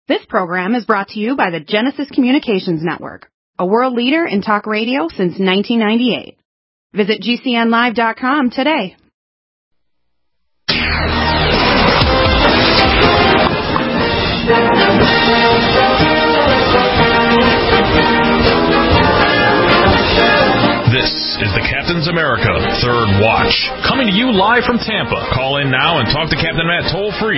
This program is brought to you by the Genesis Communications Network, a world leader in talk radio since 1998. Visit GCNlive.com today. This is the Captain's America Third Watch, coming to you live from Tampa. Call in now and talk to Captain Matt toll-free,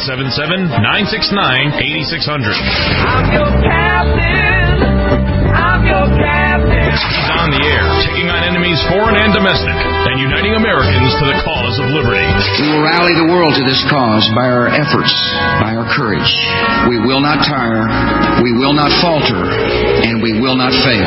877-969-8600. I'm your captain. I'm your captain. He's on the air, taking on enemies foreign and domestic, and uniting Americans to the cause of liberty. We will rally the world to this cause by our efforts, by our courage. We will not tire, we will not falter, and we will not fail.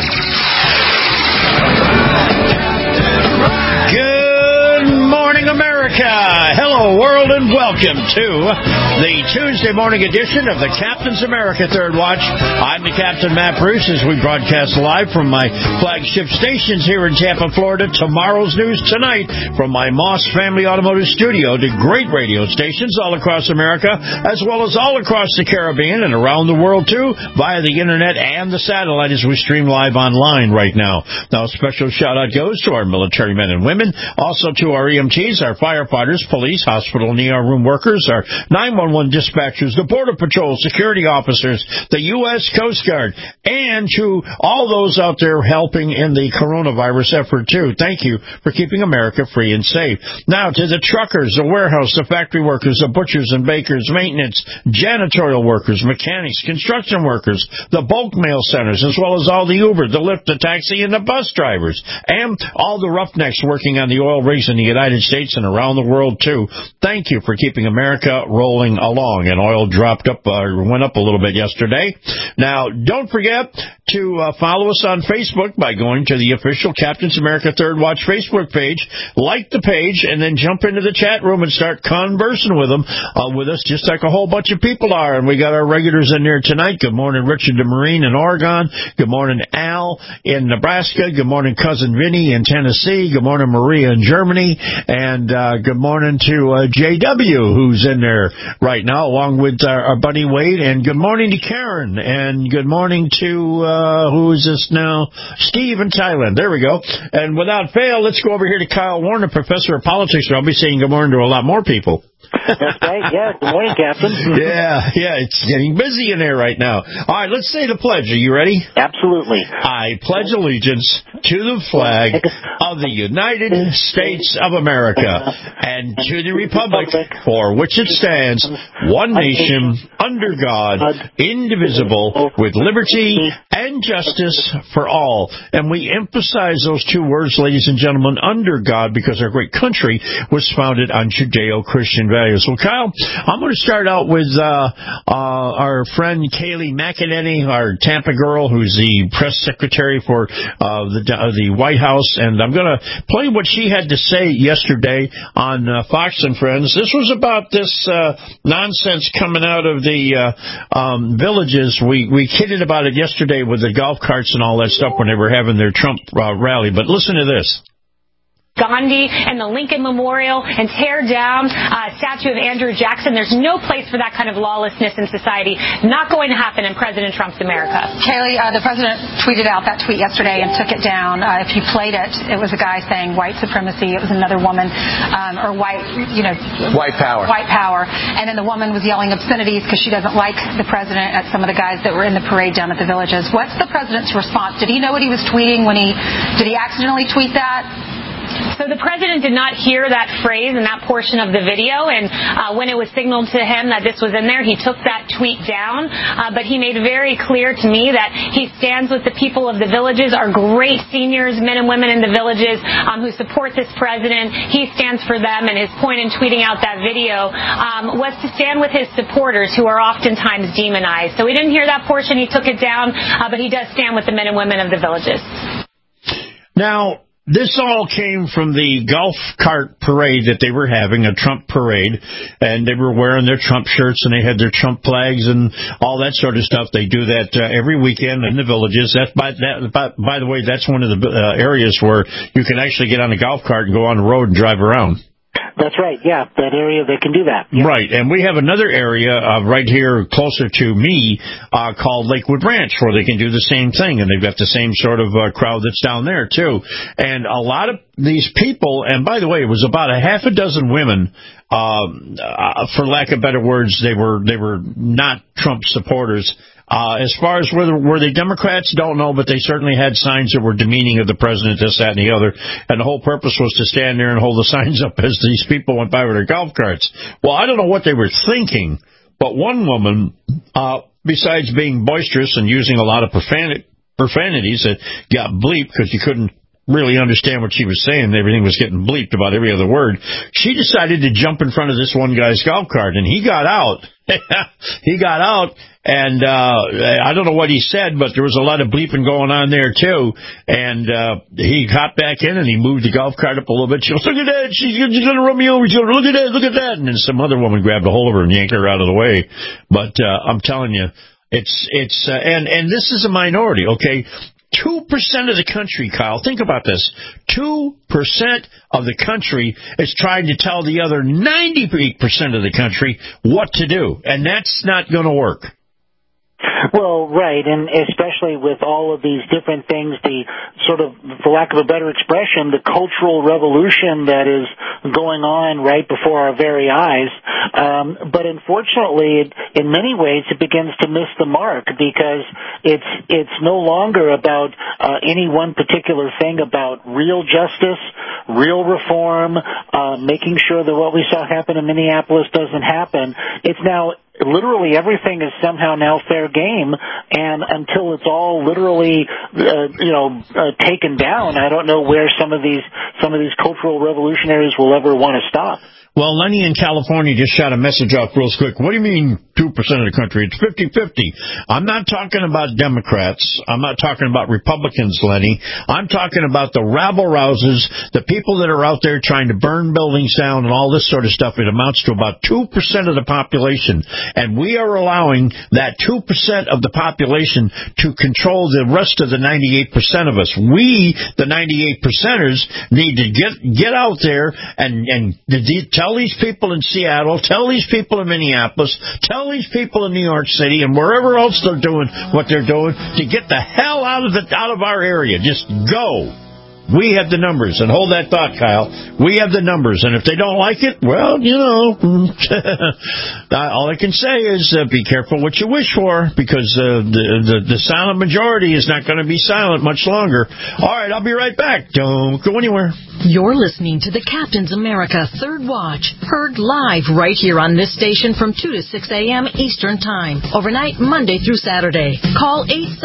Good morning, America. Hello, world, and welcome to the Tuesday morning edition of the Captain's America Third Watch. I'm the Captain, Matt Bruce, as we broadcast live from my flagship stations here in Tampa, Florida. Tomorrow's news tonight from my Moss Family Automotive Studio to great radio stations all across America, as well as all across the Caribbean and around the world, too, via the Internet and the satellite as we stream live online right now. Now, a special shout-out goes to our military men and women, also to our EMTs, our firefighters, police, hospital and ER room workers, our 911 dispatchers, the Border Patrol, security officers, the U.S. Coast Guard, and to all those out there helping in the coronavirus effort, too. Thank you for keeping America free and safe. Now, to the truckers, the warehouse, the factory workers, the butchers and bakers, maintenance, janitorial workers, mechanics, construction workers, the bulk mail centers, as well as all the Uber, the Lyft, the taxi, and the bus drivers, and all the roughnecks working on the oil rigs in the United States and around the world, too. Thank you for keeping America rolling along. And oil went up a little bit yesterday. Now, don't forget to follow us on Facebook by going to the official Captain's America Third Watch Facebook page. Like the page, and then jump into the chat room and start conversing with us, just like a whole bunch of people are. And we got our regulars in there tonight. Good morning, Richard DeMarine in Oregon. Good morning, Al in Nebraska. Good morning, Cousin Vinny in Tennessee. Good morning, Maria in Germany. And good morning to JW, who's in there right now, along with our buddy Wade. And good morning to Karen. And good morning to, who is this now? Steve in Thailand. There we go. And without fail, let's go over here to Kyle Warner, professor of politics. I'll be saying good morning to a lot more people. That's right, yeah. Good morning, Captain. Yeah, it's getting busy in there right now. All right, let's say the pledge. Are you ready? Absolutely. I pledge allegiance to the flag of the United States of America and to the republic for which it stands, one nation, under God, indivisible, with liberty and justice for all. And we emphasize those two words, ladies and gentlemen, under God, because our great country was founded on Judeo-Christian values. Well, Kyle, I'm going to start out with our friend Kayleigh McEnany, our Tampa girl, who's the press secretary for the White House, and I'm going to play what she had to say yesterday on Fox and Friends. This was about this nonsense coming out of the villages. We kidded about it yesterday with the golf carts and all that stuff when they were having their Trump rally, but listen to this. Gandhi and the Lincoln Memorial and tear down a statue of Andrew Jackson. There's no place for that kind of lawlessness in society. Not going to happen in President Trump's America. Kayleigh, the president tweeted out that tweet yesterday and took it down. If you played it, it was a guy saying white supremacy. It was another woman, or white power. White power. And then the woman was yelling obscenities because she doesn't like the president at some of the guys that were in the parade down at the villages. What's the president's response? Did he know what he was tweeting did he accidentally tweet that? So the president did not hear that phrase in that portion of the video, and when it was signaled to him that this was in there, he took that tweet down, but he made very clear to me that he stands with the people of the villages, our great seniors, men and women in the villages who support this president. He stands for them, and his point in tweeting out that video was to stand with his supporters who are oftentimes demonized. So we didn't hear that portion. He took it down, but he does stand with the men and women of the villages. Now, this all came from the golf cart parade that they were having, a Trump parade, and they were wearing their Trump shirts and they had their Trump flags and all that sort of stuff. They do that every weekend in the villages. By the way, that's one of the areas where you can actually get on a golf cart and go on the road and drive around. That's right. Yeah, that area, they can do that. Yeah. Right, and we have another area right here closer to me called Lakewood Ranch where they can do the same thing, and they've got the same sort of crowd that's down there, too. And a lot of these people, and by the way, it was about a half a dozen women, for lack of better words, they were not Trump supporters. As far as were they Democrats, don't know, but they certainly had signs that were demeaning of the president, this, that, and the other. And the whole purpose was to stand there and hold the signs up as these people went by with their golf carts. Well, I don't know what they were thinking, but one woman, besides being boisterous and using a lot of profanities that got bleeped because you couldn't really understand what she was saying. Everything was getting bleeped about every other word. She decided to jump in front of this one guy's golf cart, and he got out. He got out, and I don't know what he said, but there was a lot of bleeping going on there, too. And he hopped back in, and he moved the golf cart up a little bit. She goes, look at that. She's going to run me over. She's going to look at that. Look at that. And then some other woman grabbed a hold of her and yanked her out of the way. But I'm telling you, and this is a minority, okay? 2% of the country, Kyle, think about this. 2% of the country is trying to tell the other 98% of the country what to do, and that's not going to work. Well, right, and especially with all of these different things, the sort of, for lack of a better expression, the cultural revolution that is going on right before our very eyes. But unfortunately, in many ways, it begins to miss the mark because it's no longer about any one particular thing, about real justice, real reform, making sure that what we saw happen in Minneapolis doesn't happen. It's now literally everything is somehow now fair game, and until it's all literally, taken down, I don't know where some of these cultural revolutionaries will ever want to stop. Well, Lenny in California just shot a message off real quick. What do you mean 2% of the country? It's 50-50. I'm not talking about Democrats. I'm not talking about Republicans, Lenny. I'm talking about the rabble-rousers, the people that are out there trying to burn buildings down and all this sort of stuff. It amounts to about 2% of the population. And we are allowing that 2% of the population to control the rest of the 98% of us. We, the 98%ers, need to get out there and tell these people in Seattle, tell these people in Minneapolis, tell these people in New York City and wherever else they're doing what they're doing to get the hell out of our area. Just go. We have the numbers, and hold that thought, Kyle. We have the numbers, and if they don't like it, well, all I can say is be careful what you wish for, because the silent majority is not going to be silent much longer. All right, I'll be right back. Don't go anywhere. You're listening to the Captain's America Third Watch, heard live right here on this station from 2 to 6 a.m. Eastern Time, overnight Monday through Saturday. Call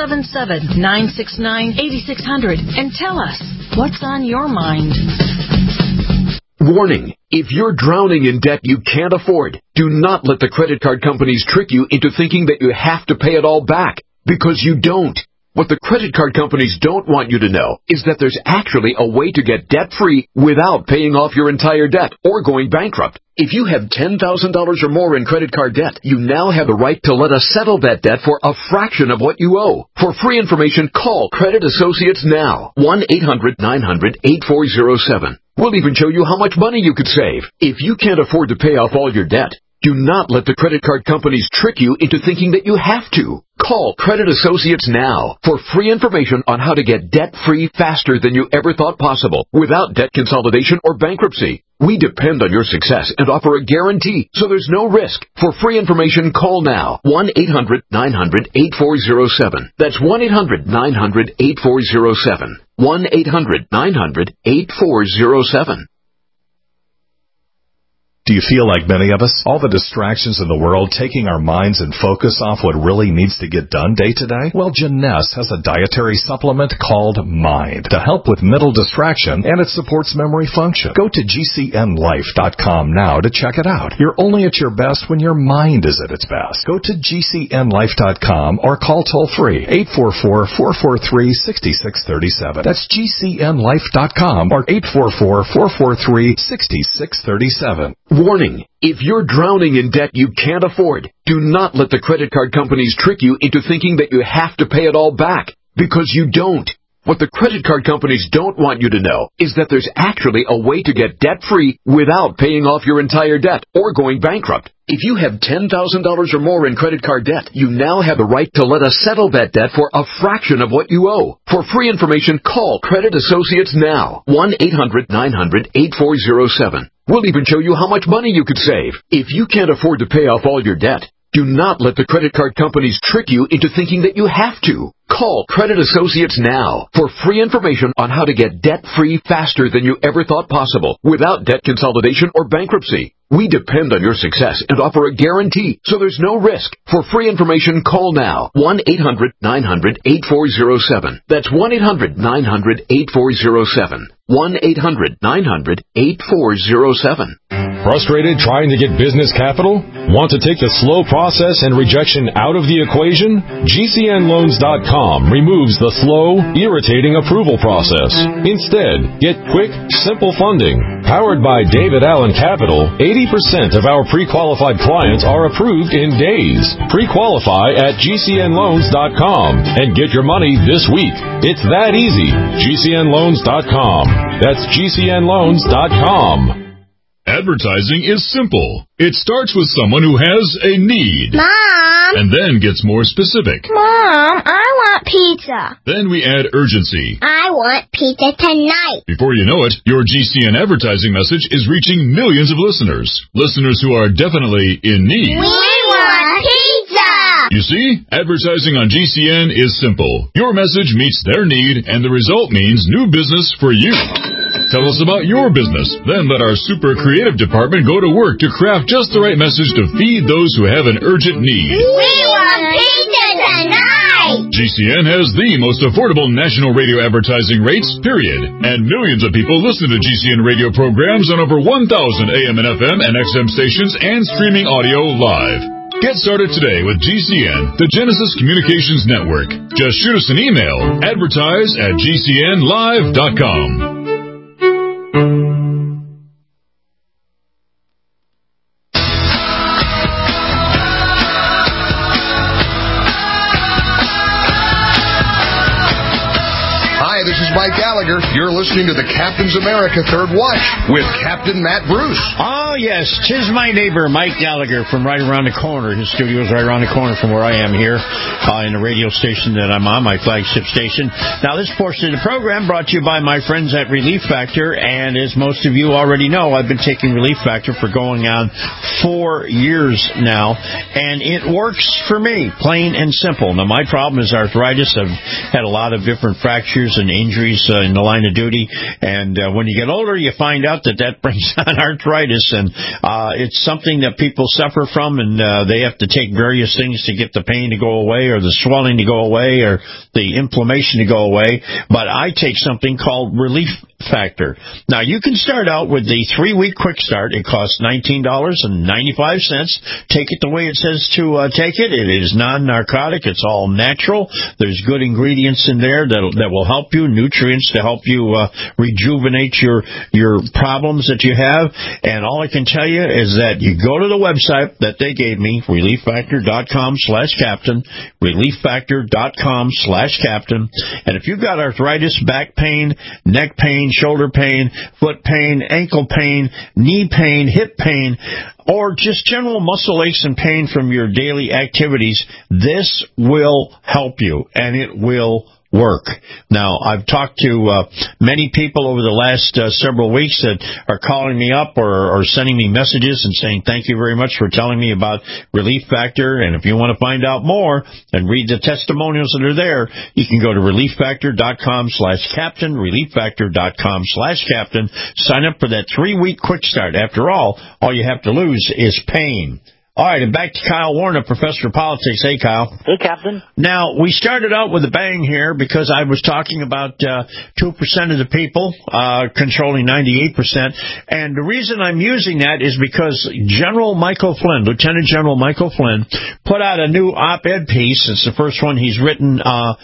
877-969-8600 and tell us what's on your mind. Warning. If you're drowning in debt you can't afford, do not let the credit card companies trick you into thinking that you have to pay it all back, because you don't. What the credit card companies don't want you to know is that there's actually a way to get debt-free without paying off your entire debt or going bankrupt. If you have $10,000 or more in credit card debt, you now have the right to let us settle that debt for a fraction of what you owe. For free information, call Credit Associates now. 1-800-900-8407. We'll even show you how much money you could save. If you can't afford to pay off all your debt, do not let the credit card companies trick you into thinking that you have to. Call Credit Associates now for free information on how to get debt-free faster than you ever thought possible without debt consolidation or bankruptcy. We depend on your success and offer a guarantee, so there's no risk. For free information, call now. 1-800-900-8407. That's 1-800-900-8407. 1-800-900-8407. Do you feel like many of us? All the distractions in the world taking our minds and focus off what really needs to get done day to day? Well, Jeunesse has a dietary supplement called Mind to help with mental distraction, and it supports memory function. Go to GCNlife.com now to check it out. You're only at your best when your mind is at its best. Go to GCNlife.com or call toll-free 844-443-6637. That's GCNlife.com or 844-443-6637. Warning. If you're drowning in debt you can't afford, do not let the credit card companies trick you into thinking that you have to pay it all back, because you don't. What the credit card companies don't want you to know is that there's actually a way to get debt-free without paying off your entire debt or going bankrupt. If you have $10,000 or more in credit card debt, you now have the right to let us settle that debt for a fraction of what you owe. For free information, call Credit Associates now. 1-800-900-8407. We'll even show you how much money you could save. If you can't afford to pay off all your debt, do not let the credit card companies trick you into thinking that you have to. Call Credit Associates now for free information on how to get debt-free faster than you ever thought possible without debt consolidation or bankruptcy. We depend on your success and offer a guarantee, so there's no risk. For free information, call now. 1-800-900-8407. That's 1-800-900-8407. 1-800-900-8407. Frustrated trying to get business capital? Want to take the slow process and rejection out of the equation? GCNloans.com removes the slow, irritating approval process. Instead, get quick, simple funding. Powered by David Allen Capital, 80% of our pre-qualified clients are approved in days. Pre-qualify at GCNloans.com and get your money this week. It's that easy. GCNloans.com. That's GCNloans.com. Advertising is simple. It starts with someone who has a need. Mom! And then gets more specific. Mom, I want pizza. Then we add urgency. I want pizza tonight. Before you know it, your GCN advertising message is reaching millions of listeners. Listeners who are definitely in need. We want pizza! You see, advertising on GCN is simple. Your message meets their need, and the result means new business for you. Tell us about your business. Then let our super creative department go to work to craft just the right message to feed those who have an urgent need. We want pizza tonight! GCN has the most affordable national radio advertising rates, period. And millions of people listen to GCN radio programs on over 1,000 AM and FM and XM stations and streaming audio live. Get started today with GCN, the Genesis Communications Network. Just shoot us an email, advertise@gcnlive.com. Hi, this is Mike Gallagher. You're listening to the Captain's America Third Watch with Captain Matt Bruce. Oh, yes. 'Tis my neighbor, Mike Gallagher, from right around the corner. His studio is right around the corner from where I am here in the radio station that I'm on, my flagship station. Now, this portion of the program brought to you by my friends at Relief Factor. And as most of you already know, I've been taking Relief Factor for going on 4 years now. And it works for me, plain and simple. Now, my problem is arthritis. I've had a lot of different fractures and injuries in the line of duty, and when you get older, you find out that brings on arthritis, and it's something that people suffer from, and they have to take various things to get the pain to go away, or the swelling to go away, or the inflammation to go away. But I take something called Relief Factor. Now, you can start out with the 3-week quick start. It costs $19.95. Take it the way it says to take it. It is non-narcotic. It's all natural. There's good ingredients in there that will help you, nutrients to help you rejuvenate your problems that you have. And all I can tell you is that you go to the website that they gave me, relieffactor.com/captain, relieffactor.com/captain. And if you've got arthritis, back pain, neck pain, shoulder pain, foot pain, ankle pain, knee pain, hip pain, or just general muscle aches and pain from your daily activities, this will help you, and it will work. Now, I've talked to many people over the last several weeks that are calling me up or sending me messages and saying, thank you very much for telling me about Relief Factor. And if you want to find out more and read the testimonials that are there, you can go to relieffactor.com/captain, relieffactor.com/captain. Sign up for that 3-week quick start. After all you have to lose is pain. All right, and back to Kyle Warner, Professor of Politics. Hey, Kyle. Hey, Captain. Now, we started out with a bang here because I was talking about 2% of the people controlling 98%. And the reason I'm using that is because General Michael Flynn, Lieutenant General Michael Flynn, put out a new op-ed piece. It's the first one he's written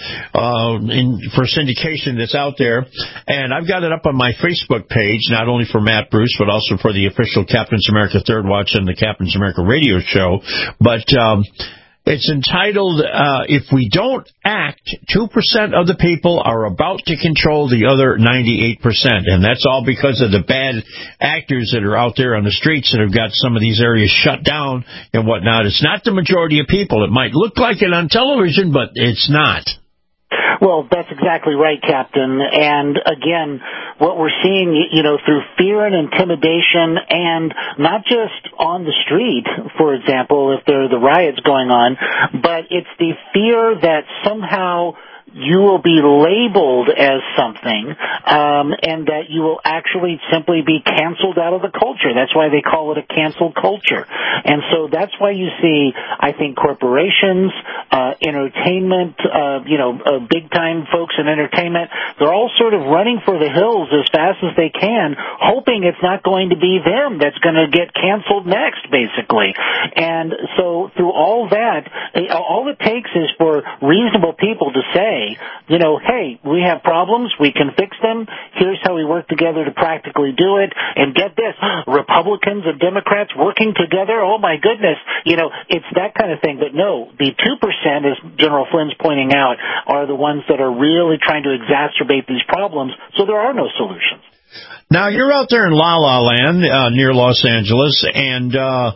for syndication that's out there. And I've got it up on my Facebook page, not only for Matt Bruce, but also for the official Captain's America Third Watch and the Captain's America Radio show. But It's entitled, If We Don't Act, 2% of the people are about to control the other 98%. And that's all because of the bad actors that are out there on the streets that have got some of these areas shut down and whatnot. It's not the majority of people. It might look like it on television, but it's not. Well, that's exactly right, Captain. And again, what we're seeing, through fear and intimidation, and not just on the street, for example, if there are the riots going on, but it's the fear that somehow you will be labeled as something, and that you will actually simply be canceled out of the culture. That's why they call it a cancel culture. And so that's why you see, I think, corporations, entertainment, big-time folks in entertainment, they're all sort of running for the hills as fast as they can, hoping it's not going to be them that's going to get canceled next, basically. And so through all that, all it takes is for reasonable people to say, hey, we have problems, we can fix them, here's how we work together to practically do it, and get this, Republicans and Democrats working together, oh my goodness, it's that kind of thing. But no, the 2%, as General Flynn's pointing out, are the ones that are really trying to exacerbate these problems, so there are no solutions. Now, you're out there in La La Land near Los Angeles, and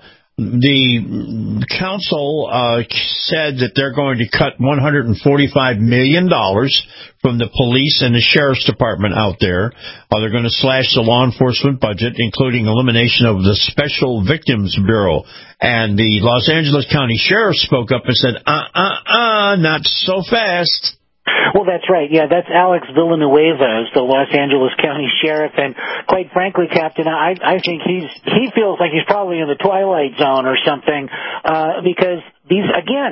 the council said that they're going to cut $145 million from the police and the sheriff's department out there. They're going to slash the law enforcement budget, including elimination of the Special Victims Bureau. And the Los Angeles County Sheriff spoke up and said, not so fast. Well, that's right. Yeah, that's Alex Villanueva, the Los Angeles County Sheriff, and quite frankly, Captain, I think he feels like he's probably in the Twilight Zone or something, because these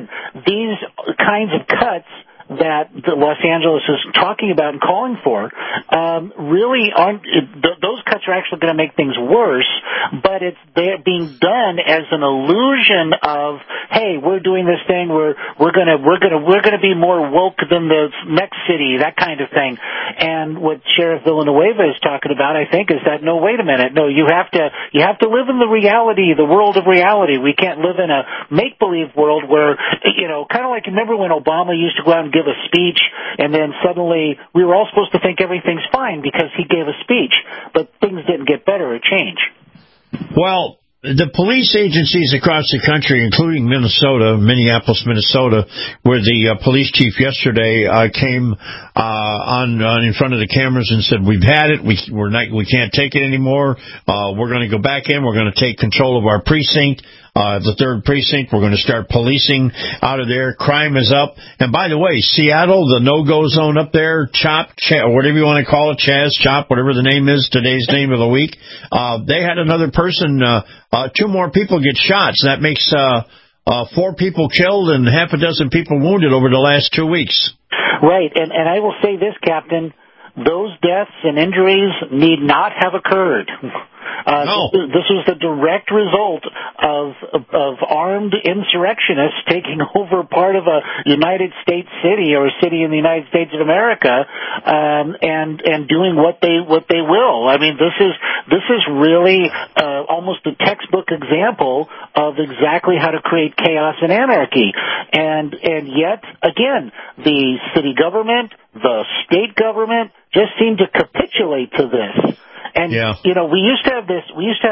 kinds of cuts that Los Angeles is talking about and calling for really aren't. Those cuts are actually going to make things worse, but they're being done as an illusion of, hey, we're doing this thing, we're going to be more woke than the next city, that kind of thing. And what Sheriff Villanueva is talking about, I think, is that no, wait a minute, no, you have to live in the reality, the world of reality. We can't live in a make believe world where kind of like, remember when Obama used to go out and give a speech, and then suddenly we were all supposed to think everything's fine because he gave a speech, but things didn't get better or change. Well, the police agencies across the country, including Minneapolis, Minnesota, where the police chief yesterday came on in front of the cameras and said, "We've had it. We can't take it anymore. We're going to go back in. We're going to take control of our precinct." The 3rd precinct, we're going to start policing out of there. Crime is up. And by the way, Seattle, the no-go zone up there, CHOP, whatever you want to call it, Chaz, CHOP, whatever the name is, today's name of the week, they had another person, 2 more people get shot. So that makes 4 people killed and half a dozen people wounded over the last 2 weeks. Right. And I will say this, Captain, those deaths and injuries need not have occurred. No. This was the direct result of armed insurrectionists taking over part of a United States city or a city in the United States of America, and doing what they will. I mean, this is really almost a textbook example of exactly how to create chaos and anarchy. And yet again, the city government, the state government just seem to capitulate to this. And, we used to have this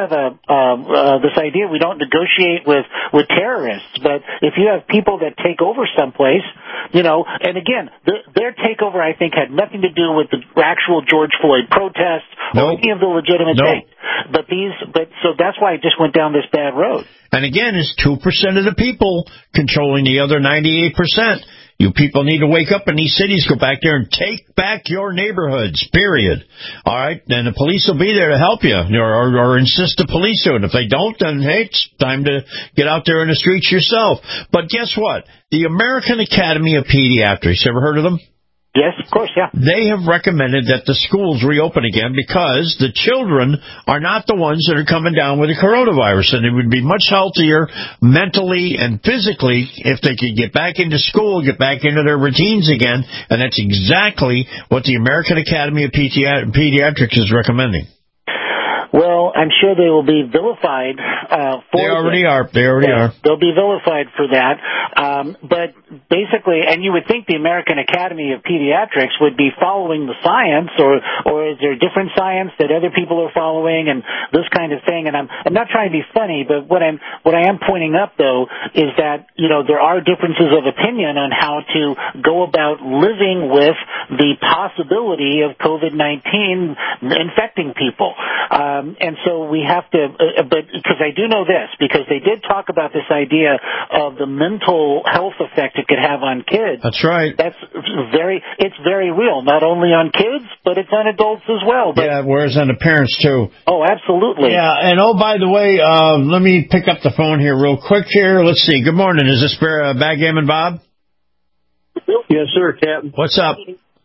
idea we don't negotiate with terrorists, but if you have people that take over someplace, and again, their takeover, I think, had nothing to do with the actual George Floyd protests or any of the legitimate things. So that's why it just went down this bad road. And again, it's 2% of the people controlling the other 98%. You people need to wake up in these cities, go back there and take back your neighborhoods, period. All right? And the police will be there to help you or insist the police do it. If they don't, then, hey, it's time to get out there in the streets yourself. But guess what? The American Academy of Pediatrics, ever heard of them? Yes, of course, yeah. They have recommended that the schools reopen again because the children are not the ones that are coming down with the coronavirus, and it would be much healthier mentally and physically if they could get back into school, get back into their routines again, and that's exactly what the American Academy of Pediatrics is recommending. Well, I'm sure they will be vilified for They already are. They already are. They'll be vilified for that. But basically, and you would think the American Academy of Pediatrics would be following the science, or is there different science that other people are following and this kind of thing? And I'm not trying to be funny, but what I am pointing up, though, is that, there are differences of opinion on how to go about living with the possibility of COVID-19 infecting people. And so we have to, but because I do know this, because they did talk about this idea of the mental health effect it could have on kids. That's right. It's very real, not only on kids, but it's on adults as well. But, yeah, whereas on the parents, too. Oh, absolutely. Yeah, and by the way, let me pick up the phone here real quick here. Let's see. Good morning. Is this Backgammon Bob? Yes, sir, Captain. What's up?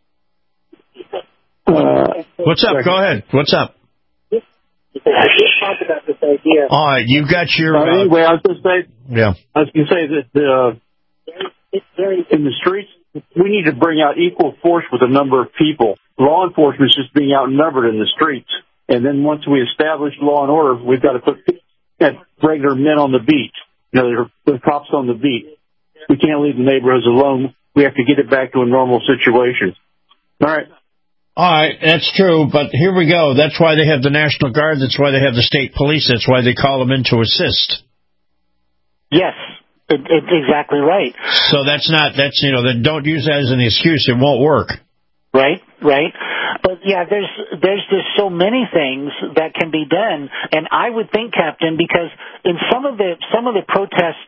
What's up? Go ahead. What's up? I just talked about this idea. All right, you got your... anyway, I was going to say... Yeah. I was going to say that in the streets, we need to bring out equal force with a number of people. Law enforcement is just being outnumbered in the streets. And then once we establish law and order, we've got to put regular men on the beat. The cops on the beat. We can't leave the neighborhoods alone. We have to get it back to a normal situation. All right, that's true, but here we go. That's why they have the National Guard. That's why they have the state police. That's why they call them in to assist. Yes, it's exactly right. So don't use that as an excuse. It won't work. Right. But yeah, there's just so many things that can be done, and I would think, Captain, because in some of the protest,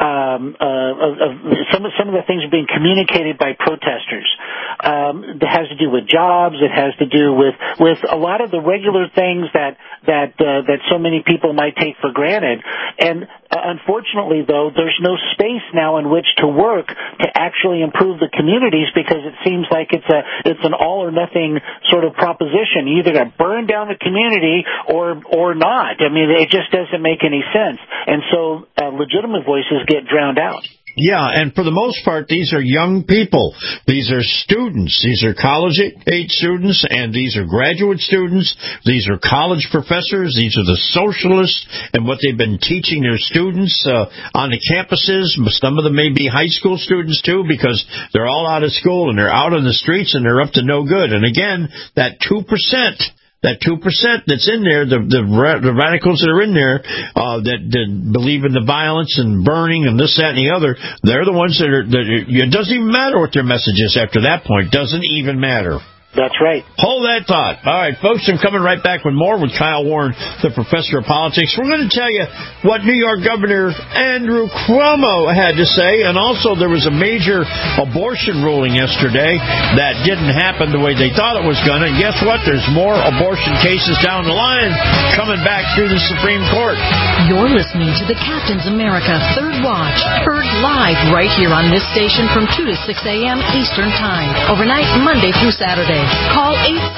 some of the things are being communicated by protesters. It has to do with jobs. It has to do with a lot of the regular things that so many people might take for granted. And unfortunately, though, there's no space now in which to work to actually improve the communities, because it seems like it's an all or nothing sort of proposition. You either got to burn down the community or not. I mean, it just doesn't make any sense. And so legitimate voices get drowned out. Yeah, and for the most part, these are young people. These are students. These are college-age students, and these are graduate students. These are college professors. These are the socialists and what they've been teaching their students on the campuses. Some of them may be high school students, too, because they're all out of school, and they're out on the streets, and they're up to no good. And again, that 2%... That 2% that's in there, the radicals that are in there that believe in the violence and burning and this, that, and the other, they're the ones that it doesn't even matter what their message is after that point. Doesn't even matter. That's right. Hold that thought. All right, folks, I'm coming right back with more with Kyle Warren, the professor of politics. We're going to tell you what New York Governor Andrew Cuomo had to say, and also there was a major abortion ruling yesterday that didn't happen the way they thought it was going to. And guess what? There's more abortion cases down the line coming back through the Supreme Court. You're listening to the Captain's America Third Watch, heard live right here on this station from 2 to 6 a.m. Eastern Time, overnight Monday through Saturday. Call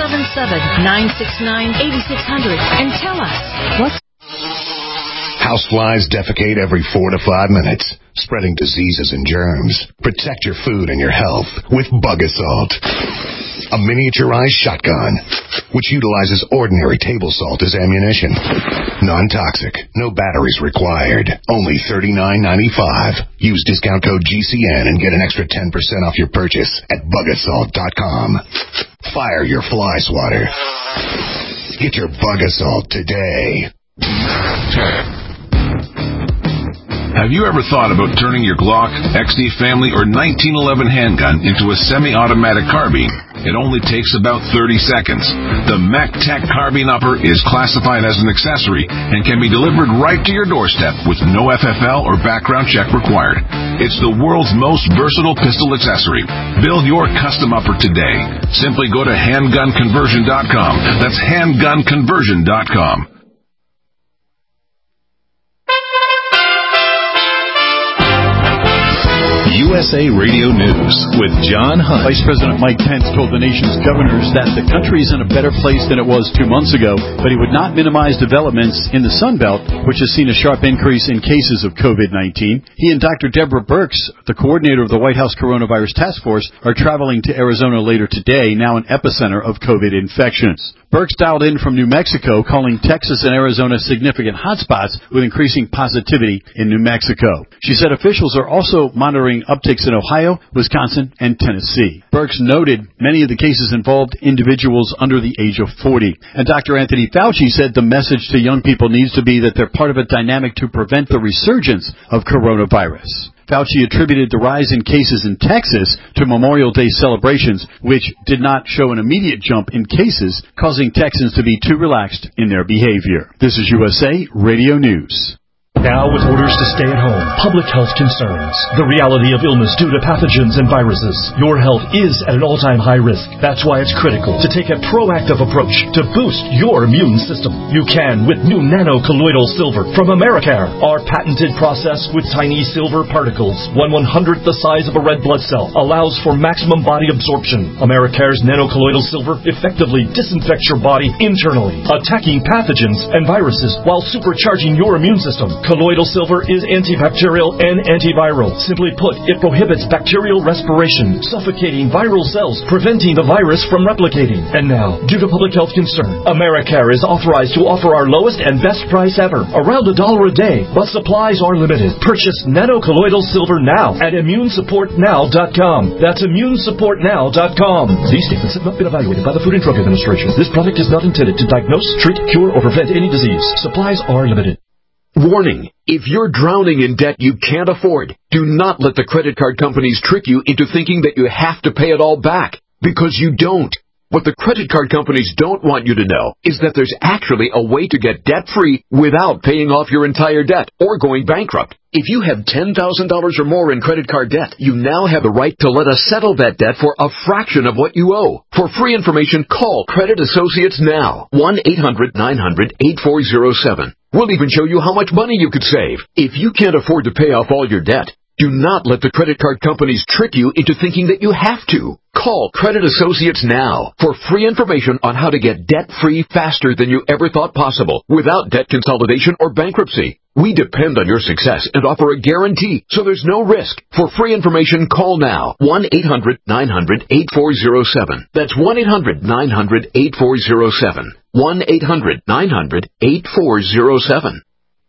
877-969-8600 and tell us what's... Houseflies defecate every 4 to 5 minutes, spreading diseases and germs. Protect your food and your health with Bug Assault, a miniaturized shotgun which utilizes ordinary table salt as ammunition. Non-toxic, no batteries required. Only $39.95. Use discount code GCN and get an extra 10% off your purchase at bugassault.com. Fire your fly swatter. Get your Bug Assault today. Have you ever thought about turning your Glock, XD Family, or 1911 handgun into a semi-automatic carbine? It only takes about 30 seconds. The MacTac Carbine Upper is classified as an accessory and can be delivered right to your doorstep with no FFL or background check required. It's the world's most versatile pistol accessory. Build your custom upper today. Simply go to handgunconversion.com. That's handgunconversion.com. USA Radio News with John Hunt. Vice President Mike Pence told the nation's governors that the country is in a better place than it was 2 months ago, but he would not minimize developments in the Sun Belt, which has seen a sharp increase in cases of COVID-19. He and Dr. Deborah Birx, the coordinator of the White House Coronavirus Task Force, are traveling to Arizona later today, now an epicenter of COVID infections. Birx dialed in from New Mexico, calling Texas and Arizona significant hotspots with increasing positivity in New Mexico. She said officials are also monitoring upticks in Ohio, Wisconsin, and Tennessee. Birx noted many of the cases involved individuals under the age of 40. And Dr. Anthony Fauci said the message to young people needs to be that they're part of a dynamic to prevent the resurgence of coronavirus. Fauci attributed the rise in cases in Texas to Memorial Day celebrations, which did not show an immediate jump in cases, causing Texans to be too relaxed in their behavior. This is USA Radio News. Now, with orders to stay at home, public health concerns, the reality of illness due to pathogens and viruses, your health is at an all-time high risk. That's why it's critical to take a proactive approach to boost your immune system. You can with new nano-colloidal silver from Americare. Our patented process with tiny silver particles, 1/100th the size of a red blood cell, allows for maximum body absorption. Americare's nano-colloidal silver effectively disinfects your body internally, attacking pathogens and viruses while supercharging your immune system. Colloidal silver is antibacterial and antiviral. Simply put, it prohibits bacterial respiration, suffocating viral cells, preventing the virus from replicating. And now, due to public health concern, Americare is authorized to offer our lowest and best price ever, around $1 a day, but supplies are limited. Purchase nano-colloidal silver now at immunesupportnow.com. That's immunesupportnow.com. These statements have not been evaluated by the Food and Drug Administration. This product is not intended to diagnose, treat, cure, or prevent any disease. Supplies are limited. Warning, if you're drowning in debt you can't afford, do not let the credit card companies trick you into thinking that you have to pay it all back, because you don't. What the credit card companies don't want you to know is that there's actually a way to get debt-free without paying off your entire debt or going bankrupt. If you have $10,000 or more in credit card debt, you now have the right to let us settle that debt for a fraction of what you owe. For free information, call Credit Associates now. 1-800-900-8407. We'll even show you how much money you could save. If you can't afford to pay off all your debt, do not let the credit card companies trick you into thinking that you have to. Call Credit Associates now for free information on how to get debt-free faster than you ever thought possible without debt consolidation or bankruptcy. We depend on your success and offer a guarantee, so there's no risk. For free information, call now. 1-800-900-8407. That's 1-800-900-8407. 1-800-900-8407.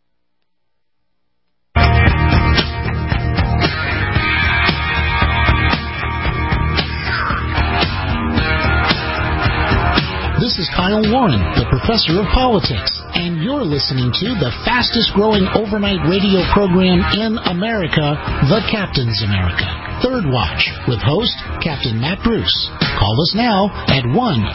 This is Kyle Warren, the professor of politics, and you're listening to the fastest growing overnight radio program in America, The Captain's America. Third Watch, with host Captain Matt Bruce. Call us now at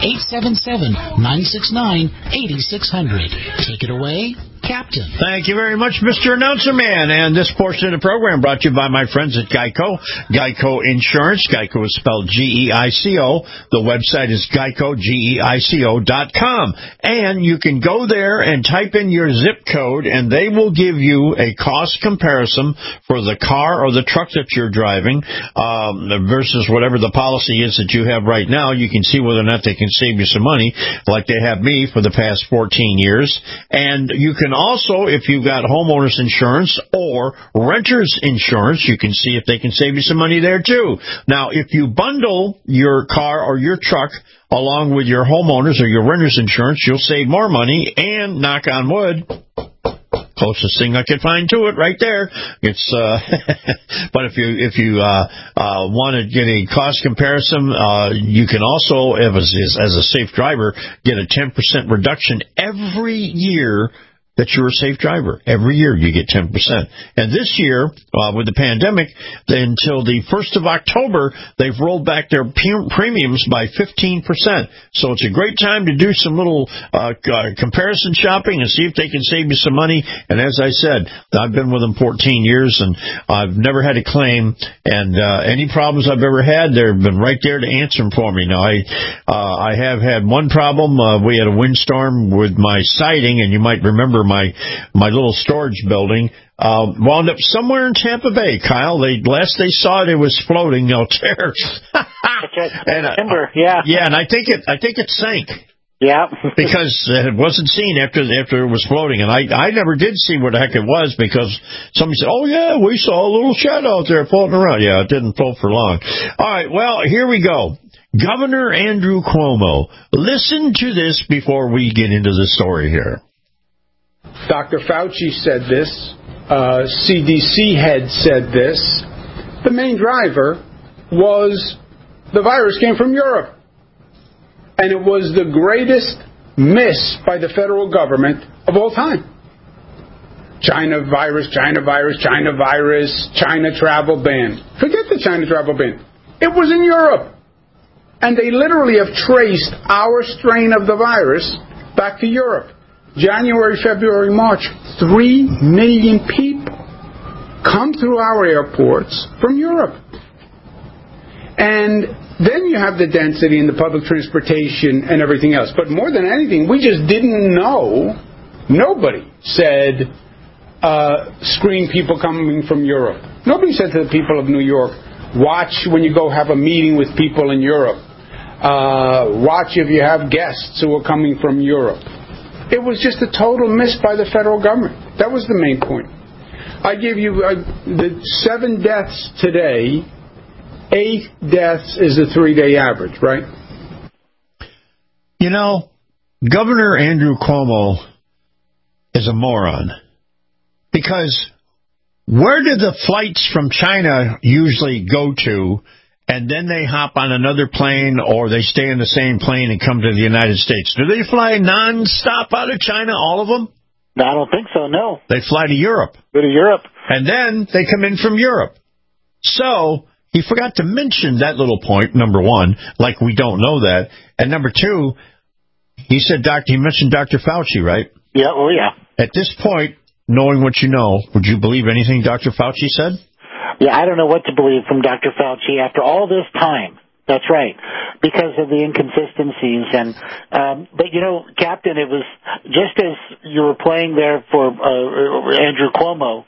1-877-969-8600. Take it away, Captain. Thank you very much, Mr. Announcer Man. And this portion of the program brought to you by my friends at Geico. Geico Insurance. Geico is spelled G-E-I-C-O. The website is Geico, Geico.com. And you can go there and type in your zip code, and they will give you a cost comparison for the car or the truck that you're driving versus whatever the policy is that you have right now. You can see whether or not they can save you some money, like they have me for the past 14 years. And you can also, if you've got homeowners insurance or renters insurance, you can see if they can save you some money there too. Now, if you bundle your car or your truck along with your homeowners or your renters insurance, you'll save more money, and knock on wood, closest thing I could find to it right there. It's but if you want to get a cost comparison, you can also, as a safe driver, get a 10% reduction every year that you're a safe driver. Every year you get 10%. And this year, with the pandemic, until the 1st of October, they've rolled back their premiums by 15%. So it's a great time to do some little comparison shopping and see if they can save you some money. And as I said, I've been with them 14 years, and I've never had a claim. And any problems I've ever had, they've been right there to answer them for me. Now, I have had one problem. We had a windstorm with my siding, and you might remember my little storage building, wound up somewhere in Tampa Bay, Kyle. Last they saw it was floating out there. Yeah, and I think it sank. Yeah. Because it wasn't seen after it was floating. And I never did see what the heck it was because somebody said, oh, yeah, we saw a little shadow out there floating around. Yeah, it didn't float for long. All right, well, here we go. Governor Andrew Cuomo. Listen to this before we get into the story here. Dr. Fauci said this. CDC head said this. The main driver was the virus came from Europe. And it was the greatest miss by the federal government of all time. China virus, China virus, China virus, China travel ban. Forget the China travel ban. It was in Europe. And they literally have traced our strain of the virus back to Europe. January, February, March, 3 million people come through our airports from Europe. And then you have the density and the public transportation and everything else. But more than anything, we just didn't know. Nobody said, screen people coming from Europe. Nobody said to the people of New York, watch when you go have a meeting with people in Europe. Watch if you have guests who are coming from Europe. It was just a total miss by the federal government. That was the main point. I give you the 7 deaths today. 8 deaths is a 3-day average, right? You know, Governor Andrew Cuomo is a moron. Because where do the flights from China usually go to, and then they hop on another plane or they stay in the same plane and come to the United States? Do they fly nonstop out of China, all of them? I don't think so, no. They fly to Europe. Go to Europe. And then they come in from Europe. So he forgot to mention that little point, number one, like we don't know that. And number two, he said, he mentioned Dr. Fauci, right? Yeah, oh yeah. At this point, knowing what you know, would you believe anything Dr. Fauci said? Yeah, I don't know what to believe from Dr. Fauci after all this time. That's right, because of the inconsistencies. And but, you know, Captain, it was just as you were playing there for Andrew Cuomo,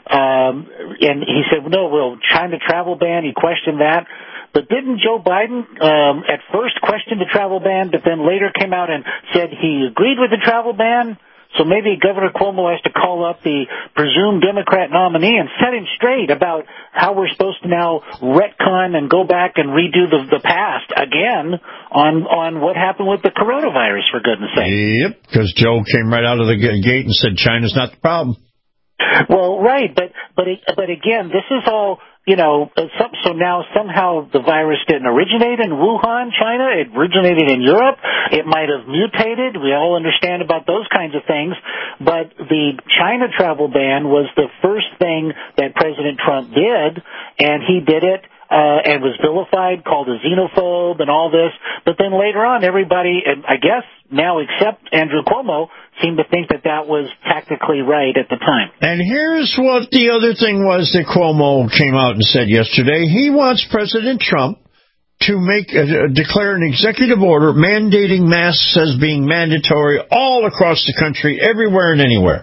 and he said, no, China travel ban, he questioned that. But didn't Joe Biden at first question the travel ban, but then later came out and said he agreed with the travel ban? So maybe Governor Cuomo has to call up the presumed Democrat nominee and set him straight about how we're supposed to now retcon and go back and redo the past again on what happened with the coronavirus, for goodness sake. Yep, because Joe came right out of the gate and said China's not the problem. Well, right, but again, this is all, you know, so now somehow the virus didn't originate in Wuhan, China. It originated in Europe. It might have mutated. We all understand about those kinds of things. But the China travel ban was the first thing that President Trump did, and he did it and was vilified, called a xenophobe and all this. But then later on, everybody, and I guess now except Andrew Cuomo, seemed to think that was tactically right at the time. And here's what the other thing was that Cuomo came out and said yesterday. He wants President Trump to declare an executive order mandating masks as being mandatory all across the country, everywhere and anywhere.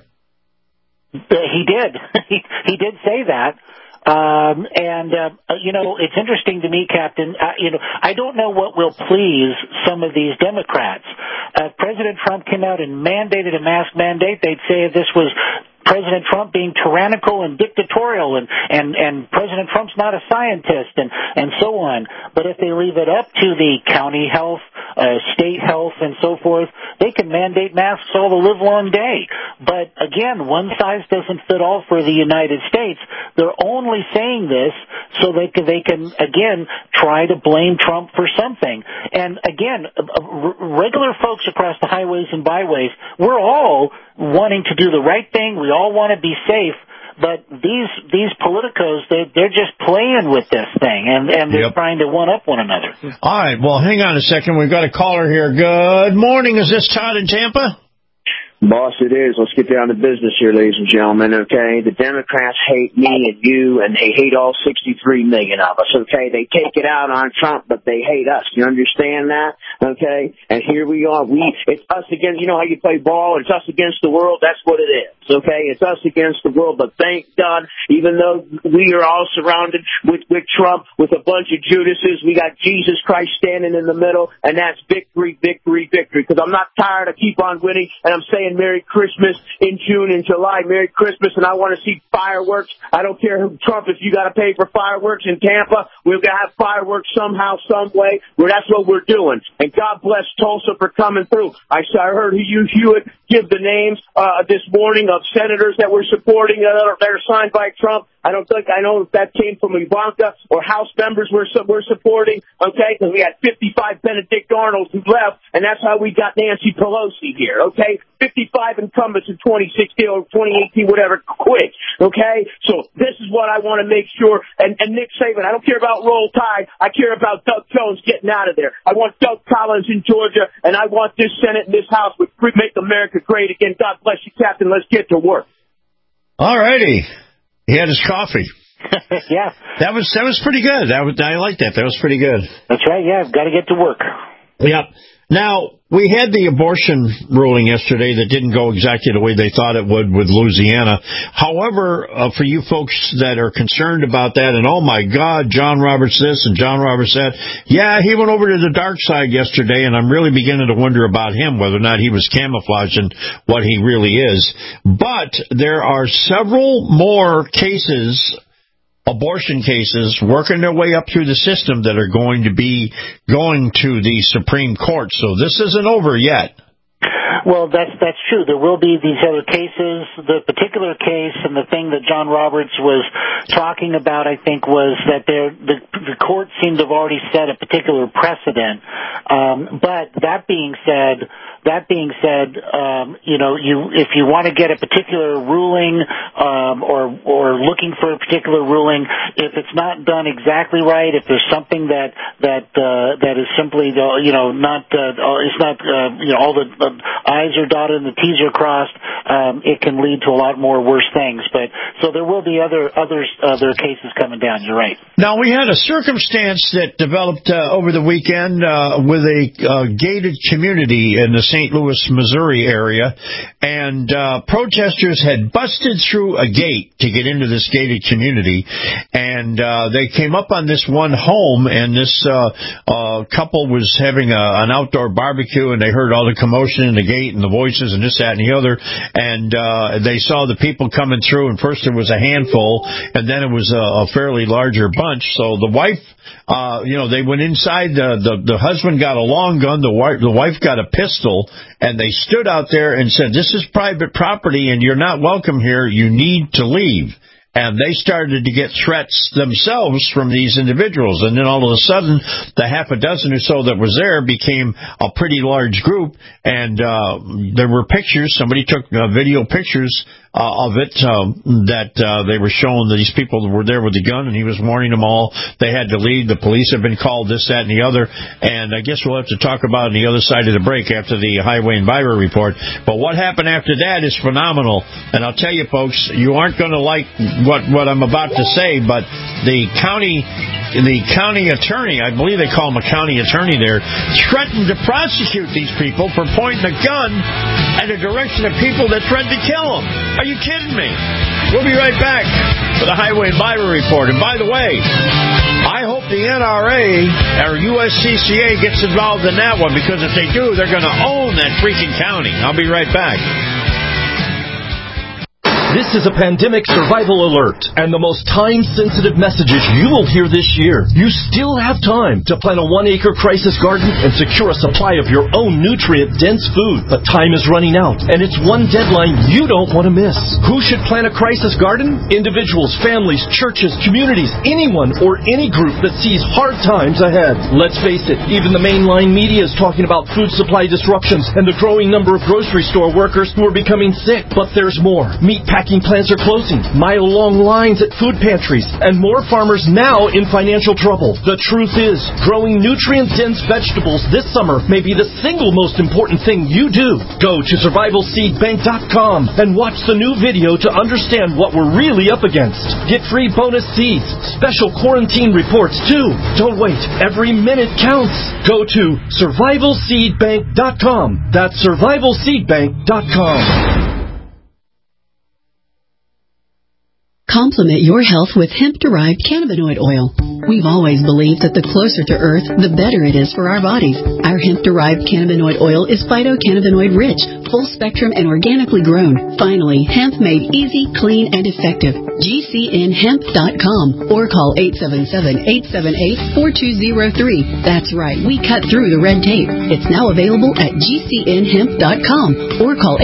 He did. He did say that. You know, it's interesting to me, Captain, you know, I don't know what will please some of these Democrats. If President Trump came out and mandated a mask mandate, they'd say this was President Trump being tyrannical and dictatorial, and President Trump's not a scientist, and so on. But if they leave it up to the county health, state health, and so forth, they can mandate masks all the livelong day. But again, one size doesn't fit all for the United States. They're only saying this so they can again try to blame Trump for something. And again, regular folks across the highways and byways, we're all wanting to do the right thing. We all want to be safe. But these politicos, they're just playing with this thing, and they're trying to one-up one another. All right, well, hang on a second. We've got a caller here. Good morning. Is this Todd in Tampa? Boss, it is. Let's get down to business here, ladies and gentlemen, okay? The Democrats hate me and you, and they hate all 63 million of us, okay? They take it out on Trump, but they hate us. You understand that? Okay? And here we are. It's us against, you know how you play ball? It's us against the world. That's what it is, okay? It's us against the world, but thank God, even though we are all surrounded with Trump, with a bunch of Judases, we got Jesus Christ standing in the middle, and that's victory, victory, victory. Because I'm not tired. I keep on winning, and I'm saying Merry Christmas in June and July. Merry Christmas, and I want to see fireworks. I don't care who Trump, if you got to pay for fireworks in Tampa, we're going to have fireworks somehow, some way. That's what we're doing. And God bless Tulsa for coming through. I heard Hugh Hewitt give the names this morning of senators that we're supporting that are signed by Trump. I know if that came from Ivanka or House members we're supporting, okay, because we had 55 Benedict Arnolds who left, and that's how we got Nancy Pelosi here, okay? 55 incumbents in 2016 or 2018, whatever, quit, okay? So this is what I want to make sure, and Nick Saban, I don't care about Roll Tide, I care about Doug Jones getting out of there. I want Doug Collins in Georgia, and I want this Senate and this House with Make America Great Again. God bless you, Captain. Let's get to work. All righty. He had his coffee. Yeah. That was pretty good. I like that. That was pretty good. That's right, yeah. Got to get to work. Yep. Now, we had the abortion ruling yesterday that didn't go exactly the way they thought it would with Louisiana. However, for you folks that are concerned about that, and oh my God, John Roberts this and John Roberts that, yeah, he went over to the dark side yesterday, and I'm really beginning to wonder about him, whether or not he was camouflaging what he really is. But there are several more cases, abortion cases, working their way up through the system that are going to be going to the Supreme Court. So this isn't over yet. Well, that's true. There will be these other cases. The particular case and the thing that John Roberts was talking about, I think, was that the court seemed to have already set a particular precedent. But that being said, if you want to get a particular ruling or looking for a particular ruling, if it's not done exactly right, if there's something that is simply not all the I's are dotted and the T's are crossed, it can lead to a lot more worse things. But so there will be other cases coming down. You're right. Now we had a circumstance that developed over the weekend with a gated community in the St. Louis, Missouri area, and protesters had busted through a gate to get into this gated community, and they came up on this one home, and this couple was having an outdoor barbecue, and they heard all the commotion in the gate and the voices and this, that, and the other, and they saw the people coming through, and first there was a handful, and then it was a fairly larger bunch. So the wife, they went inside, the husband got a long gun, the wife got a pistol, and they stood out there and said, "This is private property and you're not welcome here, you need to leave." And they started to get threats themselves from these individuals. And then all of a sudden, the half a dozen or so that was there became a pretty large group. And there were pictures. Somebody took video pictures of it that they were showing that these people were there with the gun, and he was warning them all they had to leave. The police have been called, this, that, and the other. And I guess we'll have to talk about it on the other side of the break after the Highway and Byway report. But what happened after that is phenomenal. And I'll tell you, folks, you aren't going to like what I'm about to say, but the county attorney, I believe they call him a county attorney there, threatened to prosecute these people for pointing a gun at the direction of people that threatened to kill them. Are you kidding me? We'll be right back for the Highway and Byway report. And by the way, I hope the NRA or USCCA gets involved in that one, because if they do, they're going to own that freaking county. I'll be right back. This is a pandemic survival alert and the most time-sensitive messages you will hear this year. You still have time to plant a 1-acre crisis garden and secure a supply of your own nutrient-dense food. But time is running out, and it's one deadline you don't want to miss. Who should plant a crisis garden? Individuals, families, churches, communities, anyone or any group that sees hard times ahead. Let's face it, even the mainline media is talking about food supply disruptions and the growing number of grocery store workers who are becoming sick. But there's more. Meatpacking packing plants are closing, mile-long lines at food pantries, and more farmers now in financial trouble. The truth is, growing nutrient-dense vegetables this summer may be the single most important thing you do. Go to survivalseedbank.com and watch the new video to understand what we're really up against. Get free bonus seeds, special quarantine reports too. Don't wait. Every minute counts. Go to survivalseedbank.com. That's survivalseedbank.com. Complement your health with hemp-derived cannabinoid oil. We've always believed that the closer to Earth, the better it is for our bodies. Our hemp-derived cannabinoid oil is phytocannabinoid-rich, full-spectrum, and organically grown. Finally, hemp made easy, clean, and effective. GCNhemp.com or call 877-878-4203. That's right, we cut through the red tape. It's now available at GCNhemp.com or call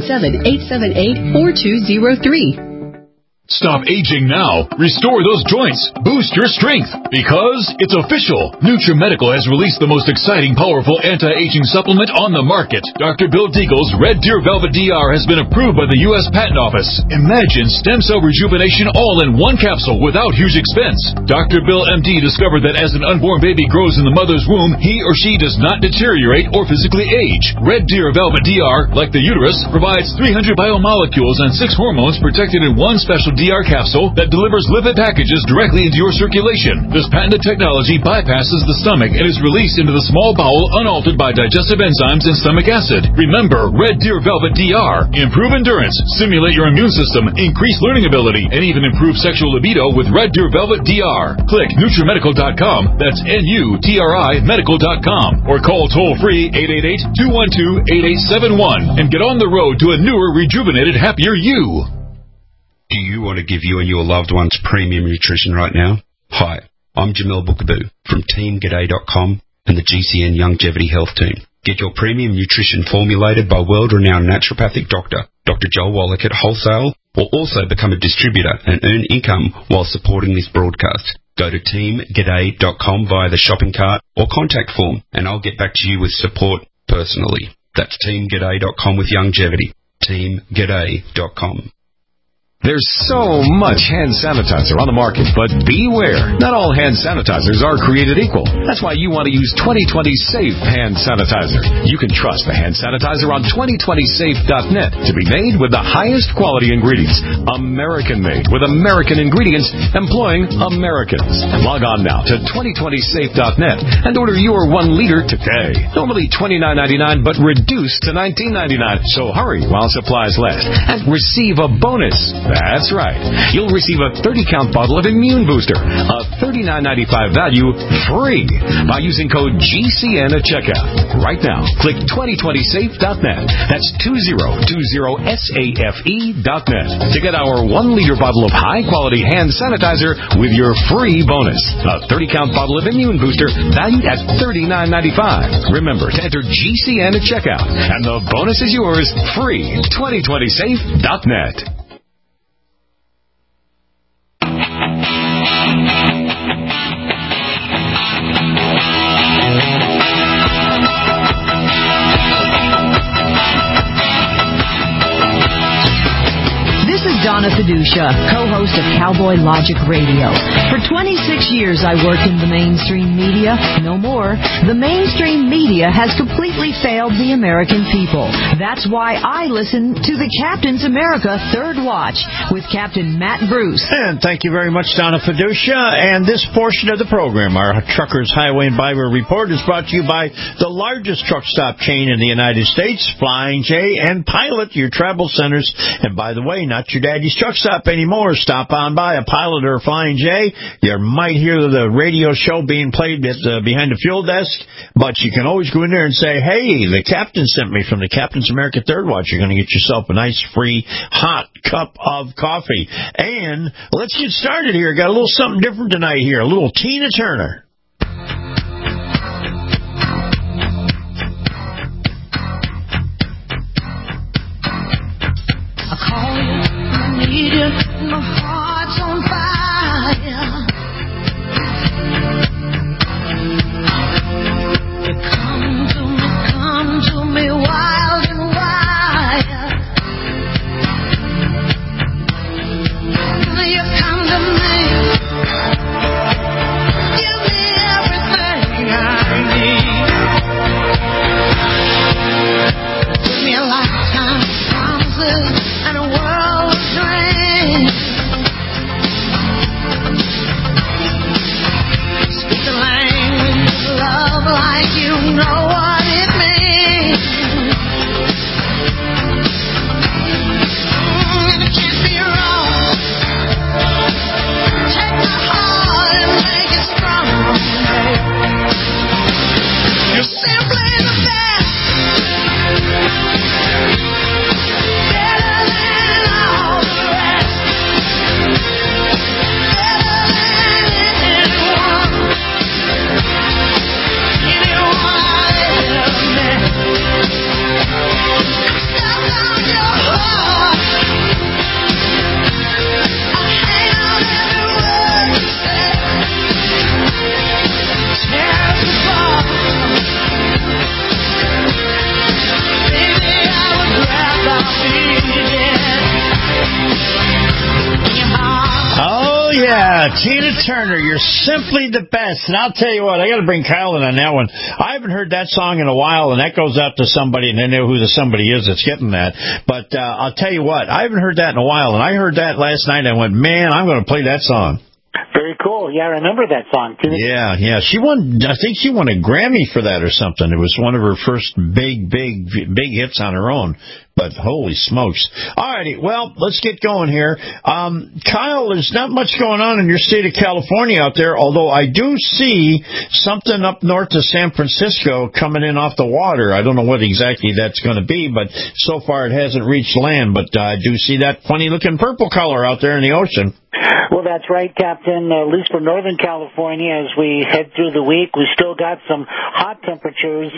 877-878-4203. Stop aging now. Restore those joints. Boost your strength. Because it's official. NutriMedical has released the most exciting, powerful anti-aging supplement on the market. Dr. Bill Deagle's Red Deer Velvet DR has been approved by the U.S. Patent Office. Imagine stem cell rejuvenation all in one capsule without huge expense. Dr. Bill MD discovered that as an unborn baby grows in the mother's womb, he or she does not deteriorate or physically age. Red Deer Velvet DR, like the uterus, provides 300 biomolecules and 6 hormones protected in one special DR capsule that delivers lipid packages directly into your circulation. This patented technology bypasses the stomach and is released into the small bowel unaltered by digestive enzymes and stomach acid. Remember, Red Deer Velvet DR. Improve endurance, stimulate your immune system, increase learning ability, and even improve sexual libido with Red Deer Velvet DR. Click NutriMedical.com, that's NUTRI Medical.com, or call toll-free 888-212-8871 and get on the road to a newer, rejuvenated, happier you. Do you want to give you and your loved ones premium nutrition right now? Hi, I'm Jamil Bookaboo from TeamGaday.com and the GCN Longevity Health Team. Get your premium nutrition formulated by world-renowned naturopathic doctor, Dr. Joel Wallach at Wholesale, or also become a distributor and earn income while supporting this broadcast. Go to TeamGaday.com via the shopping cart or contact form, and I'll get back to you with support personally. That's TeamGaday.com with longevity. TeamGaday.com. There's so much hand sanitizer on the market, but beware. Not all hand sanitizers are created equal. That's why you want to use 2020 Safe hand sanitizer. You can trust the hand sanitizer on 2020safe.net to be made with the highest quality ingredients. American made with American ingredients employing Americans. Log on now to 2020safe.net and order your 1 liter today. Normally $29.99 but reduced to $19.99. So hurry while supplies last and receive a bonus. That's right. You'll receive a 30-count bottle of Immune Booster, a $39.95 value, free by using code GCN at checkout. Right now, click 2020safe.net. That's 2020safe.net to get our 1 liter bottle of high-quality hand sanitizer with your free bonus. A 30-count bottle of Immune Booster valued at $39.95. Remember to enter GCN at checkout, and the bonus is yours free. 2020safe.net. This is Donna Fiducia, co-host of Cowboy Logic Radio. For 26 years, I worked in the mainstream media. No more. The mainstream media has completely failed the American people. That's why I listen to the Captain's America Third Watch with Captain Matt Bruce. And thank you very much, Donna Fiducia. And this portion of the program, our Truckers, Highway, and Byway Report, is brought to you by the largest truck stop chain in the United States, Flying J and Pilot, your travel centers. And by the way, not your daddy's truck stop anymore. Stop on by a Pilot or a Flying J. You might hear the radio show being played behind the fuel desk, but you can always go in there and say, hey, the captain sent me from the Captain's America Third Watch. You're going to get yourself a nice free hot cup of coffee. And let's get started here. Got a little something different tonight here. A little Tina Turner. I call you, I need you, my heart's on fire. You come to me wild and wild. you know what it means. And it can't be wrong. Take my heart and make it strong. You're simply the best. Better than all the rest. Better than anyone. Anyone I ever met. Step on your heart. I hang on every word you say. Tear us apart. Baby, I would rather be dead. In your heart. Oh, yeah, Tina Turner, you're simply the best. And I'll tell you what, I got to bring Kyle in on that one. I haven't heard that song in a while, and that goes out to somebody, and they know who the somebody is that's getting that. But I'll tell you what, I haven't heard that in a while, and I heard that last night, and I went, man, I'm going to play that song. Very cool. Yeah, I remember that song too. Yeah. She won, I think she won a Grammy for that or something. It was one of her first big hits on her own. But holy smokes. All righty, well, let's get going here. Kyle, there's not much going on in your state of California out there, although I do see something up north of San Francisco coming in off the water. I don't know what exactly that's going to be, but so far it hasn't reached land. But I do see that funny-looking purple color out there in the ocean. Well, that's right, Captain. At least for Northern California, as we head through the week, we still got some hot temperatures,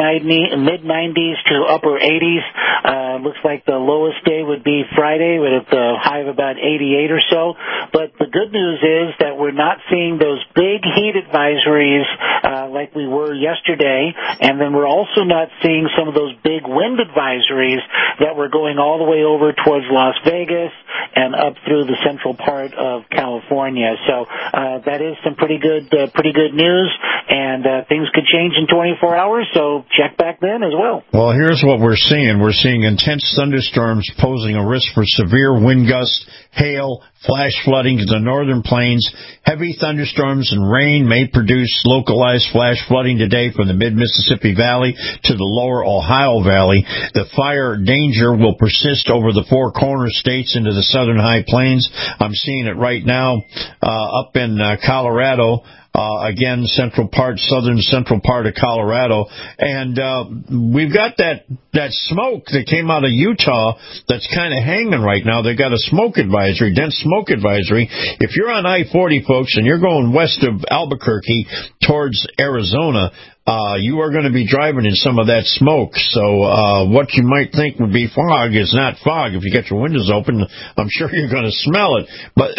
mid-90s to upper 80s. Looks like the lowest day would be Friday with a high of about 88 or so. But the good news is that we're not seeing those big heat advisories like we were yesterday, and then we're also not seeing some of those big wind advisories that were going all the way over towards Las Vegas and up through the central part of California. So that is some pretty good news, and things could change in 24 hours, so check back then as well. Well, here's what we're seeing. We're seeing intense thunderstorms posing a risk for severe wind gusts, hail, flash flooding to the northern plains. Heavy thunderstorms and rain may produce localized flash flooding today from the mid-Mississippi Valley to the lower Ohio Valley. The fire danger will persist over the Four Corners states into the southern high plains. I'm seeing it right now up in Colorado. Again, southern central part of Colorado. And we've got that smoke that came out of Utah that's kind of hanging right now. They've got a smoke advisory, dense smoke advisory. If you're on I-40, folks, and you're going west of Albuquerque towards Arizona, you are going to be driving in some of that smoke. So what you might think would be fog is not fog. If you get your windows open, I'm sure you're going to smell it. But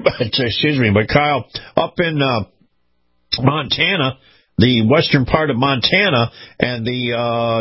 but Kyle, up in Montana, the western part of Montana, and the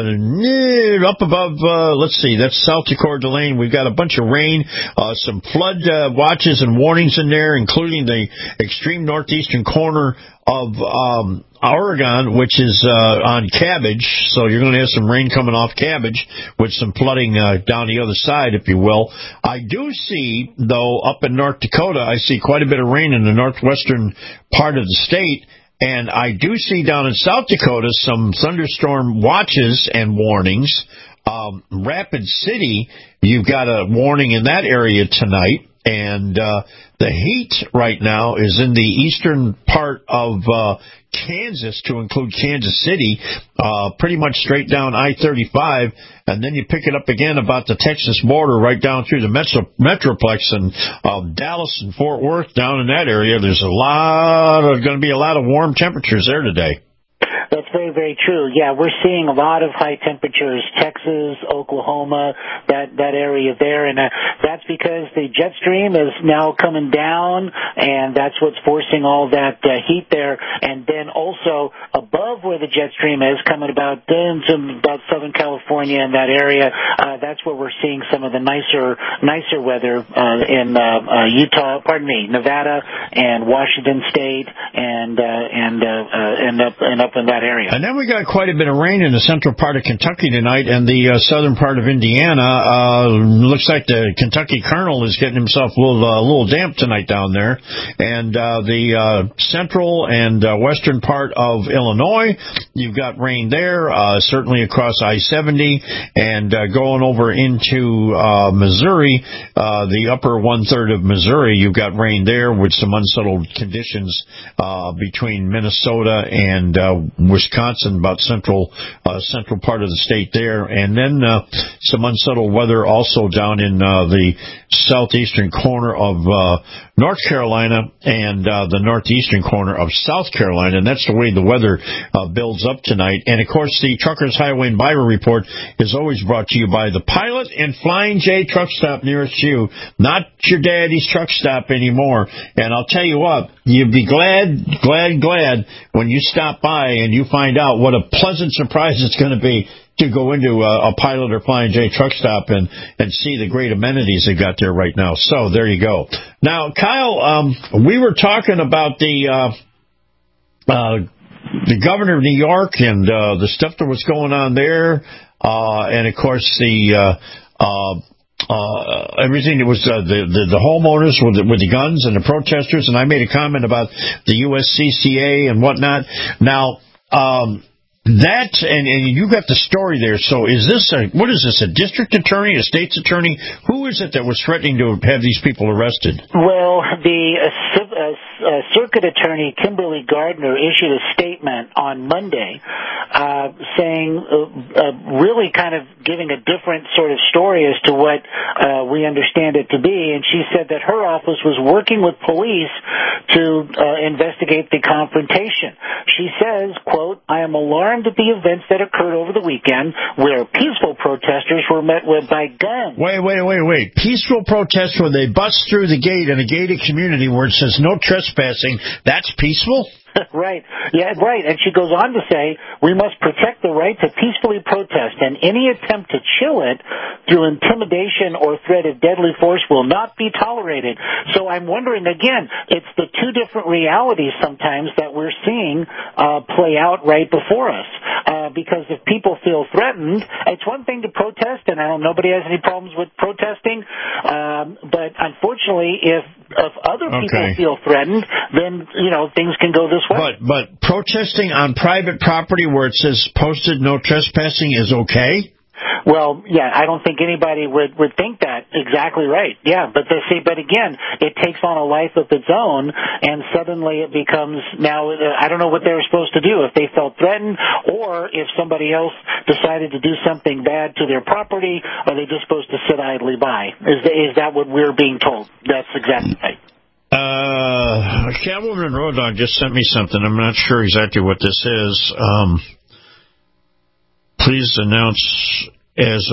up above, let's see, that's South Decoeur d'Alene. We've got a bunch of rain, some flood watches and warnings in there, including the extreme northeastern corner of Oregon, which is on Cabbage. So you're going to have some rain coming off Cabbage with some flooding down the other side, if you will. I do see, though, up in North Dakota, I see quite a bit of rain in the northwestern part of the state. And I do see down in South Dakota some thunderstorm watches and warnings. Rapid City, you've got a warning in that area tonight. And the heat right now is in the eastern part of Kansas, to include Kansas City, pretty much straight down I-35, and then you pick it up again about the Texas border right down through the Metroplex and Dallas and Fort Worth down in that area. There's going to be a lot of warm temperatures there today. That's very, very true. Yeah, we're seeing a lot of high temperatures, Texas, Oklahoma, that area there, and that's because the jet stream is now coming down, and that's what's forcing all that heat there. And then also above where the jet stream is, coming about Southern California and that area, that's where we're seeing some of the nicer weather in Nevada and Washington State, and up in that area. And then we got quite a bit of rain in the central part of Kentucky tonight and the southern part of Indiana. Looks like the Kentucky Colonel is getting himself a little damp tonight down there. And the central and western part of Illinois, you've got rain there, certainly across I-70, and going over into Missouri, the upper one-third of Missouri, you've got rain there with some unsettled conditions between Minnesota and Wisconsin, about central part of the state there, and then some unsettled weather also down in the southeastern corner of North Carolina and the northeastern corner of South Carolina, and that's the way the weather builds up tonight. And of course, the Truckers Highway and Byway Report is always brought to you by the Pilot and Flying J Truck Stop nearest you, not your daddy's truck stop anymore. And I'll tell you what, you'd be glad when you stop by and you find out what a pleasant surprise it's going to be to go into a Pilot or Flying J Truck Stop and see the great amenities they got there right now. So there you go. Now, Kyle, we were talking about the governor of New York and the stuff that was going on there, and of course the everything that was the homeowners with the guns and the protesters, and I made a comment about the USCCA and whatnot. Now, that, and you got the story there, so is this what is this, a district attorney, a state's attorney? Who is it that was threatening to have these people arrested? Well, the circuit attorney, Kimberly Gardner, issued a statement on Monday saying, really kind of giving a different sort of story as to what we understand it to be, and she said that her office was working with police to investigate the confrontation. She says, quote, "I am alarmed at the events that occurred over the weekend where peaceful protesters were met with by guns." Wait. Peaceful protests where they bust through the gate in a gated community where it says no trespassing, that's peaceful? Right. Yeah, right. And she goes on to say, "We must protect the right to peacefully protest, and any attempt to chill it through intimidation or threat of deadly force will not be tolerated." So I'm wondering, again, it's the two different realities sometimes that we're seeing play out right before us. Because if people feel threatened, it's one thing to protest, and nobody has any problems with protesting, but unfortunately, if other people feel threatened, then, things can go this way. But protesting on private property where it says posted no trespassing is okay? Well, yeah, I don't think anybody would think that. Exactly right. Yeah, but again, it takes on a life of its own, and suddenly it becomes now, I don't know what they were supposed to do, if they felt threatened, or if somebody else decided to do something bad to their property, are they just supposed to sit idly by? Is that what we're being told? That's exactly right. Catwoman Road Dog just sent me something. I'm not sure exactly what this is. Please announce as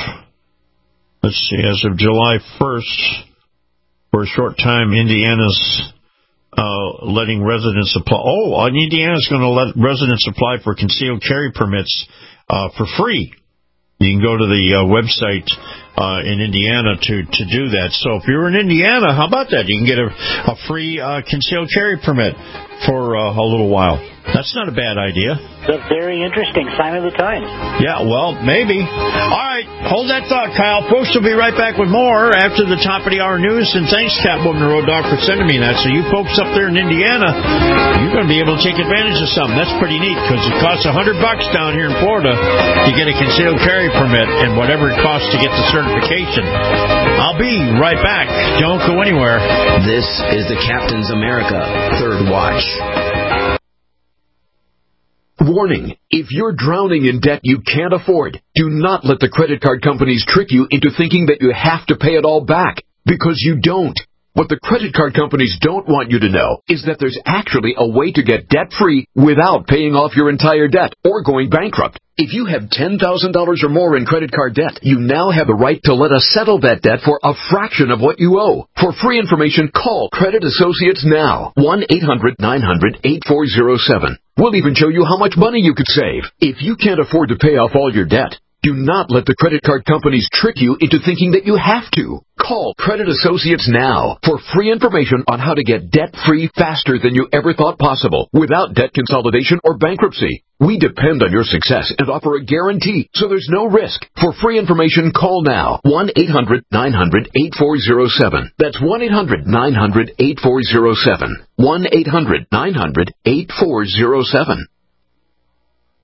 of July 1st, for a short time, Indiana's letting residents apply. Indiana's going to let residents apply for concealed carry permits for free. You can go to the website in Indiana to do that. So if you're in Indiana, how about that? You can get a free concealed carry permit for a little while. That's not a bad idea. That's very interesting. Sign of the times. Yeah, well, maybe. All right, hold that thought, Kyle. Folks will be right back with more after the top of the hour news. And thanks, Catwoman Road Dog, for sending me that. So you folks up there in Indiana, you're going to be able to take advantage of something. That's pretty neat because it costs $100 down here in Florida to get a concealed carry permit and whatever it costs to get the certification. I'll be right back. Don't go anywhere. This is the Captain's America Third Watch. Warning, if you're drowning in debt you can't afford, do not let the credit card companies trick you into thinking that you have to pay it all back, because you don't. What the credit card companies don't want you to know is that there's actually a way to get debt-free without paying off your entire debt or going bankrupt. If you have $10,000 or more in credit card debt, you now have the right to let us settle that debt for a fraction of what you owe. For free information, call Credit Associates now. 1-800-900-8407. We'll even show you how much money you could save. If you can't afford to pay off all your debt, Do not let the credit card companies trick you into thinking that you have to. Call Credit Associates now for free information on how to get debt-free faster than you ever thought possible without debt consolidation or bankruptcy. We depend on your success and offer a guarantee, so there's no risk. For free information, call now. 1-800-900-8407. That's 1-800-900-8407. 1-800-900-8407.